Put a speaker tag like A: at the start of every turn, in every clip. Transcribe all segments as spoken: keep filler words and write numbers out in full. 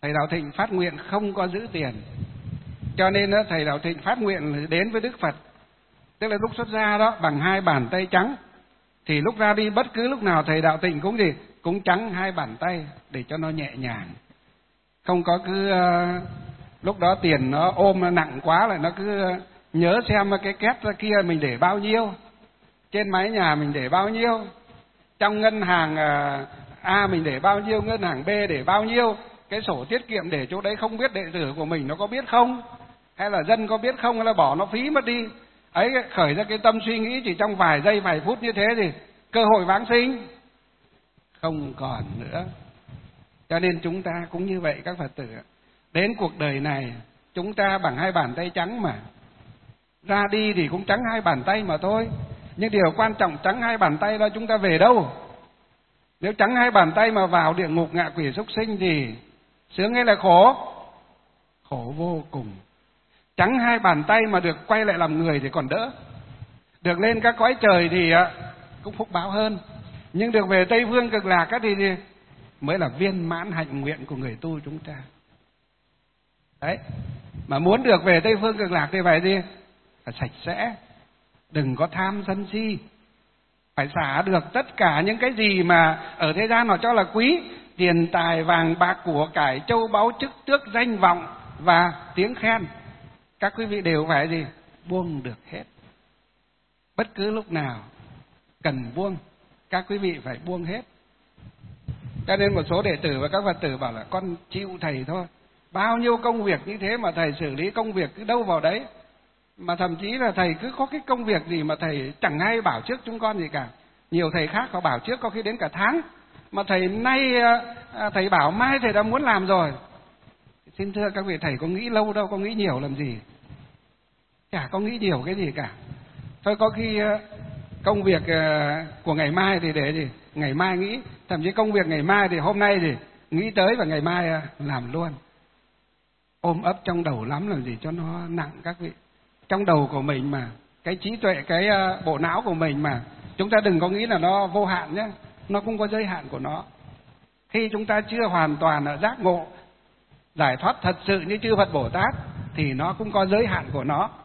A: Thầy Đạo Thịnh phát nguyện không có giữ tiền, cho nên đó, thầy Đạo Thịnh phát nguyện đến với Đức Phật, tức là lúc xuất gia đó bằng hai bàn tay trắng, thì lúc ra đi bất cứ lúc nào thầy Đạo Thịnh cũng gì cũng trắng hai bàn tay để cho nó nhẹ nhàng, không có cứ uh, lúc đó tiền nó ôm nó nặng quá lại nó cứ uh, nhớ xem cái két ra kia mình để bao nhiêu, trên mái nhà mình để bao nhiêu, trong ngân hàng uh, A mình để bao nhiêu, ngân hàng B để bao nhiêu, cái sổ tiết kiệm để chỗ đấy không biết đệ tử của mình nó có biết không, hay là dân có biết không, hay là bỏ nó phí mất đi. Ấy, khởi ra cái tâm suy nghĩ chỉ trong vài giây vài phút như thế thì cơ hội vãng sinh không còn nữa. Cho nên chúng ta cũng như vậy các Phật tử, đến cuộc đời này chúng ta bằng hai bàn tay trắng mà, ra đi thì cũng trắng hai bàn tay mà thôi. Nhưng điều quan trọng trắng hai bàn tay đó chúng ta về đâu? Nếu trắng hai bàn tay mà vào địa ngục ngạ quỷ súc sinh thì sướng hay là khổ? Khổ vô cùng. Trắng hai bàn tay mà được quay lại làm người thì còn đỡ, được lên các cõi trời thì cũng phúc báo hơn. Nhưng được về Tây Phương Cực Lạc thì mới là viên mãn hạnh nguyện của người tu chúng ta. Đấy, mà muốn được về Tây Phương Cực Lạc thì phải gì? Phải sạch sẽ, đừng có tham sân si, phải xả được tất cả những cái gì mà ở thế gian họ cho là quý, tiền tài vàng bạc của cải châu báu chức tước danh vọng và tiếng khen. Các quý vị đều phải gì? Buông được hết. Bất cứ lúc nào cần buông, các quý vị phải buông hết. Cho nên một số đệ tử và các Phật tử bảo là con chịu thầy thôi. Bao nhiêu công việc như thế mà thầy xử lý công việc cứ đâu vào đấy. Mà thậm chí là thầy cứ có cái công việc gì mà thầy chẳng hay bảo trước chúng con gì cả. Nhiều thầy khác họ bảo trước có khi đến cả tháng. Mà thầy nay thầy bảo mai thầy đã muốn làm rồi. Xin thưa các vị, thầy có nghĩ lâu đâu, có nghĩ nhiều làm gì. Chả có nghĩ nhiều cái gì cả. Thôi có khi công việc của ngày mai thì để gì ngày mai nghĩ, thậm chí công việc ngày mai thì hôm nay thì nghĩ tới và ngày mai làm luôn. Ôm ấp trong đầu lắm làm gì cho nó nặng các vị. Trong đầu của mình mà, cái trí tuệ, cái bộ não của mình mà, chúng ta đừng có nghĩ là nó vô hạn nhé. Nó cũng có giới hạn của nó. Khi chúng ta chưa hoàn toàn giác ngộ, giải thoát thật sự như chư Phật Bồ Tát thì nó cũng có giới hạn của nó.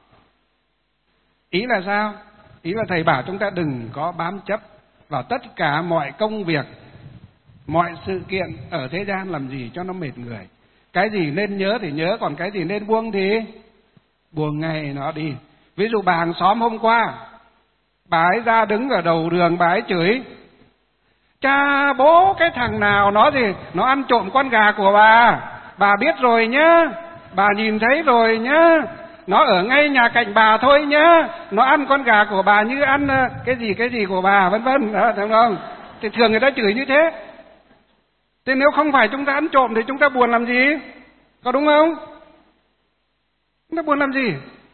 A: Ý là sao? Ý là thầy bảo chúng ta đừng có bám chấp vào tất cả mọi công việc, mọi sự kiện ở thế gian làm gì cho nó mệt người. Cái gì nên nhớ thì nhớ, còn cái gì nên buông thì buông ngay nó đi. Ví dụ bà hàng xóm hôm qua, bà ấy ra đứng ở đầu đường, bà ấy chửi: cha bố cái thằng nào nó thì nó ăn trộm con gà của bà, bà biết rồi nhá, bà nhìn thấy rồi nhá, nó ở ngay nhà cạnh bà thôi nhá, nó ăn con gà của bà như ăn cái gì cái gì của bà, vân vân, đúng không? Thì thường người ta chửi như thế. Thế nếu không phải chúng ta ăn trộm thì chúng ta buồn làm gì? Có đúng không? Chúng ta buồn làm gì?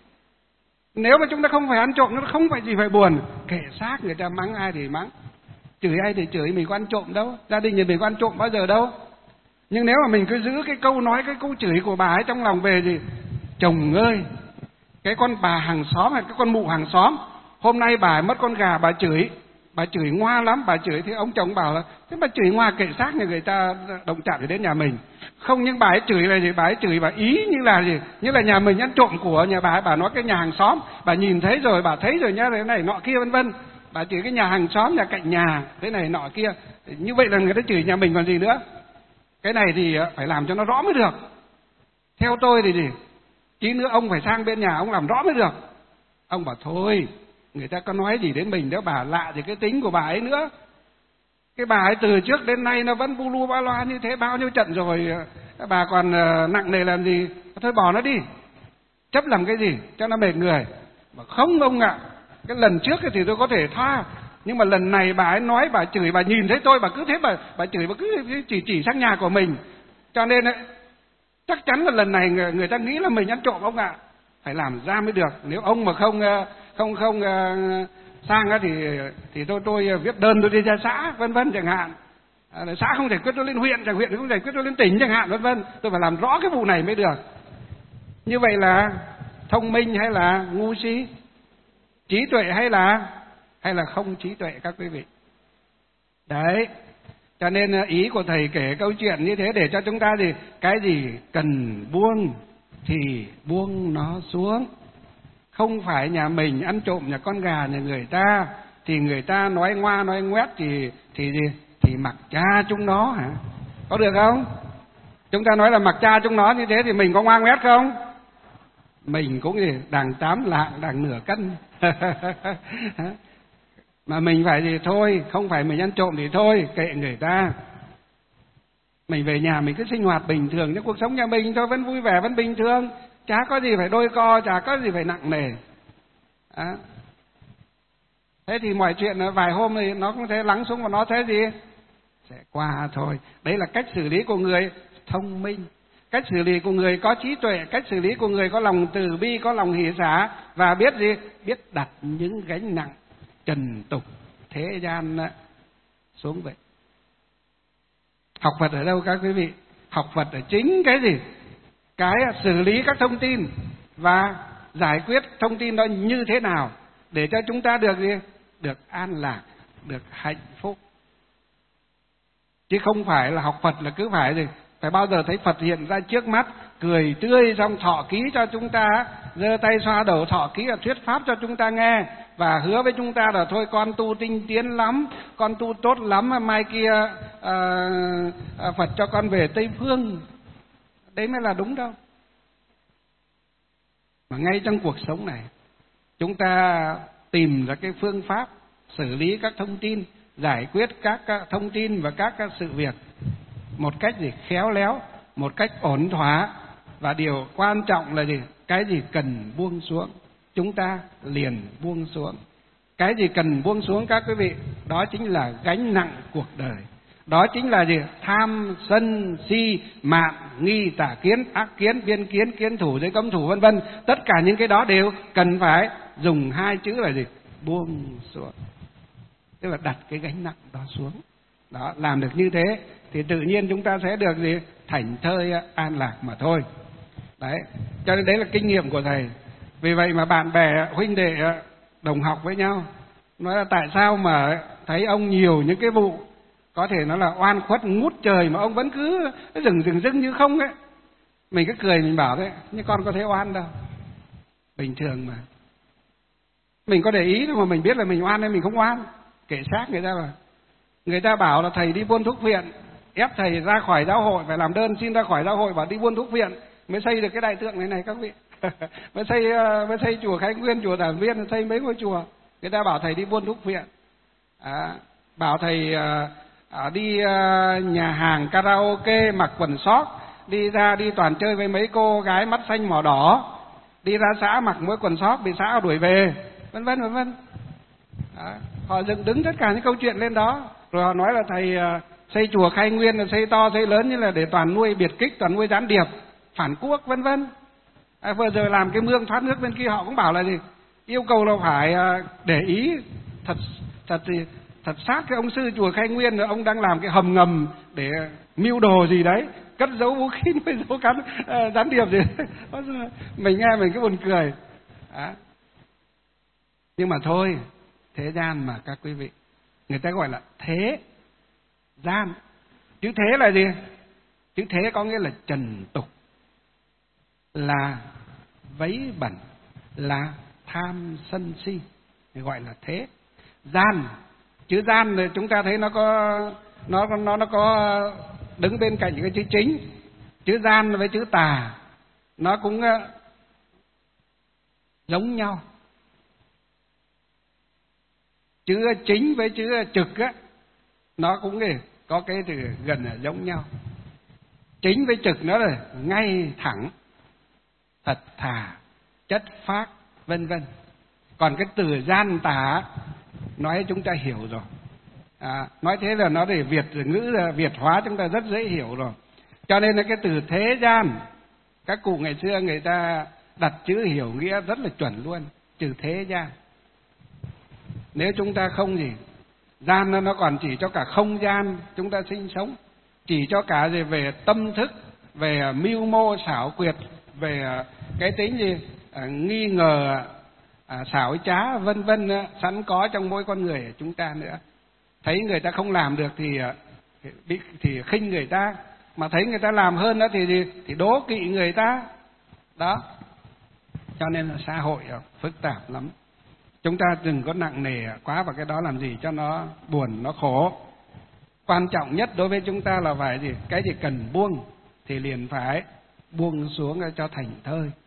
A: Nếu mà chúng ta không phải ăn trộm, nó không phải gì phải buồn. Kệ xác, người ta mắng ai thì mắng, chửi ai thì chửi, mình có ăn trộm đâu, gia đình nhà mình có ăn trộm bao giờ đâu. Nhưng nếu mà mình cứ giữ cái câu nói, cái câu chửi của bà ấy trong lòng về gì: chồng ơi, cái con bà hàng xóm hay cái con mụ hàng xóm, hôm nay bà ấy mất con gà, bà chửi, bà chửi ngoa lắm, bà chửi thì ông chồng bảo là thế bà chửi ngoa kệ xác nhà người ta động chạm đến nhà mình. Không, nhưng bà ấy chửi là gì? Bà ấy chửi bà ý như là gì? Như là nhà mình ăn trộm của nhà bà ấy, bà nói cái nhà hàng xóm, bà nhìn thấy rồi, bà thấy rồi nhá, thế này nọ kia vân vân. Bà chửi cái nhà hàng xóm, nhà cạnh nhà, thế này nọ kia. Như vậy là người ta chửi nhà mình còn gì nữa. Cái này thì phải làm cho nó rõ mới được. Theo tôi thì gì? Tí nữa ông phải sang bên nhà ông làm rõ mới được. Ông bảo thôi, người ta có nói gì đến mình, nếu bà lạ thì cái tính của bà ấy nữa. Cái bà ấy từ trước đến nay nó vẫn bu lu ba loa như thế, bao nhiêu trận rồi, bà còn nặng nề làm gì? Thôi bỏ nó đi, chấp làm cái gì cho nó mệt người. Mà không ông ạ, cái lần trước thì tôi có thể tha, nhưng mà lần này bà ấy nói, bà chửi, bà nhìn thấy tôi, bà cứ thế bà, bà chửi, bà cứ chỉ chỉ sang nhà của mình. Cho nên ấy, chắc chắn là lần này người, người ta nghĩ là mình ăn trộm ông ạ. Phải làm ra mới được. Nếu ông mà không không không uh, sang thì thì tôi tôi viết đơn tôi đi ra xã vân vân chẳng hạn. À, xã không thể quyết tôi lên huyện, chẳng huyện không thể quyết tôi lên tỉnh chẳng hạn vân vân. Tôi phải làm rõ cái vụ này mới được. Như vậy là thông minh hay là ngu si? Trí tuệ hay là hay là không trí tuệ các quý vị? Đấy. Cho nên ý của thầy kể câu chuyện như thế để cho chúng ta gì, cái gì cần buông thì buông nó xuống. Không phải nhà mình ăn trộm nhà con gà nhà người ta thì người ta nói ngoa nói ngoét thì thì gì thì mặc cha chúng nó hả? Có được không? Chúng ta nói là mặc cha chúng nó như thế thì mình có ngoan ngoét không? Mình cũng gì đằng tám lạng đằng nửa cân. Mà mình phải gì thôi, không phải mình ăn trộm thì thôi, kệ người ta. Mình về nhà mình cứ sinh hoạt bình thường, nhưng cuộc sống nhà mình thôi vẫn vui vẻ, vẫn bình thường, chả có gì phải đôi co, chả có gì phải nặng nề. À. Thế thì mọi chuyện vài hôm thì nó cũng thế lắng xuống và nó thế gì sẽ qua thôi. Đấy là cách xử lý của người thông minh, cách xử lý của người có trí tuệ, cách xử lý của người có lòng từ bi, có lòng hỷ xả và biết gì, biết đặt những gánh nặng trần tục thế gian xuống vậy. Học Phật ở đâu các quý vị? Học Phật ở chính cái gì? Cái xử lý các thông tin và giải quyết thông tin đó như thế nào để cho chúng ta được gì? Được an lạc, được hạnh phúc. Chứ không phải là học Phật là cứ phải gì? Phải bao giờ thấy Phật hiện ra trước mắt, cười tươi xong thọ ký cho chúng ta, giơ tay xoa đầu thọ ký là thuyết pháp cho chúng ta nghe và hứa với chúng ta là thôi con tu tinh tiến lắm, con tu tốt lắm, mai kia à, à, Phật cho con về Tây Phương. Đấy mới là đúng đâu. Mà ngay trong cuộc sống này chúng ta tìm ra cái phương pháp xử lý các thông tin, giải quyết các thông tin và các sự việc một cách gì khéo léo, một cách ổn thỏa. Và điều quan trọng là gì? Cái gì cần buông xuống chúng ta liền buông xuống. Cái gì cần buông xuống các quý vị? Đó chính là gánh nặng cuộc đời. Đó chính là gì? Tham, sân, si, mạn, nghi, tà kiến, ác kiến, biên kiến, kiến thủ, giới cấm thủ vân vân. Tất cả những cái đó đều cần phải dùng hai chữ là gì? Buông xuống. Tức là đặt cái gánh nặng đó xuống. Đó, làm được như thế thì tự nhiên chúng ta sẽ được gì? Thảnh thơi an lạc mà thôi. Đấy, cho nên đấy là kinh nghiệm của thầy. Vì vậy mà bạn bè, huynh đệ, đồng học với nhau nói là tại sao mà thấy ông nhiều những cái vụ có thể nó là oan khuất ngút trời mà ông vẫn cứ dừng dừng dưng như không ấy. Mình cứ cười mình bảo đấy, nhưng con có thấy oan đâu, bình thường mà. Mình có để ý đâu mà mình biết là mình oan hay mình không oan, kể xác người ta mà. Người ta bảo là thầy đi buôn thuốc viện, ép thầy ra khỏi giáo hội, phải làm đơn xin ra khỏi giáo hội và đi buôn thuốc viện mới xây được cái đại tượng này này các vị. mới xây mới xây chùa Khánh Nguyên, chùa Đàm Viên, xây mấy ngôi chùa. Người ta bảo thầy đi buôn thuốc viện, à, bảo thầy à, đi à, nhà hàng karaoke mặc quần sóc, đi ra đi toàn chơi với mấy cô gái mắt xanh mỏ đỏ, đi ra xã mặc mỗi quần sóc bị xã đuổi về, vân vân vân vân. Họ dựng đứng tất cả những câu chuyện lên đó, rồi họ nói là thầy à, xây chùa Khai Nguyên là xây to xây lớn như là để toàn nuôi biệt kích, toàn nuôi gián điệp, phản quốc vân vân. À, vừa rồi làm cái mương thoát nước bên kia họ cũng bảo là gì? Yêu cầu là phải để ý thật thật gì thật sát cái ông sư chùa Khai Nguyên là ông đang làm cái hầm ngầm để mưu đồ gì đấy, cất giấu vũ khí với dấu cắn uh, gián điệp gì. Mình nghe mình cứ buồn cười. À. Nhưng mà thôi, thế gian mà các quý vị, người ta gọi là thế gian. Chữ thế là gì? Chữ thế có nghĩa là trần tục, là vấy bẩn, là tham sân si, gọi là thế gian. Chữ gian thì chúng ta thấy nó có nó nó nó có đứng bên cạnh cái chữ chính. Chữ gian với chữ tà nó cũng giống nhau. Chữ chính với chữ trực á nó cũng có cái từ gần là giống nhau. Chính với trực nó là ngay thẳng, thật thà, chất phác, vân vân. Còn cái từ gian tà nói chúng ta hiểu rồi. À, nói thế là nó để Việt ngữ là Việt hóa chúng ta rất dễ hiểu rồi. Cho nên là cái từ thế gian, các cụ ngày xưa người ta đặt chữ hiểu nghĩa rất là chuẩn luôn, từ thế gian. Nếu chúng ta không gì, gian nó còn chỉ cho cả không gian chúng ta sinh sống, chỉ cho cả gì về tâm thức, về mưu mô xảo quyệt, về cái tính gì à, nghi ngờ, à, xảo trá vân vân sẵn có trong mỗi con người của chúng ta nữa. Thấy người ta không làm được thì bị thì khinh người ta, mà thấy người ta làm hơn đó thì thì đố kỵ người ta đó. Cho nên là xã hội phức tạp lắm, chúng ta đừng có nặng nề quá vào cái đó làm gì cho nó buồn, nó khổ. Quan trọng nhất đối với chúng ta là phải gì? Cái gì cần buông thì liền phải buông xuống cho thành thơi.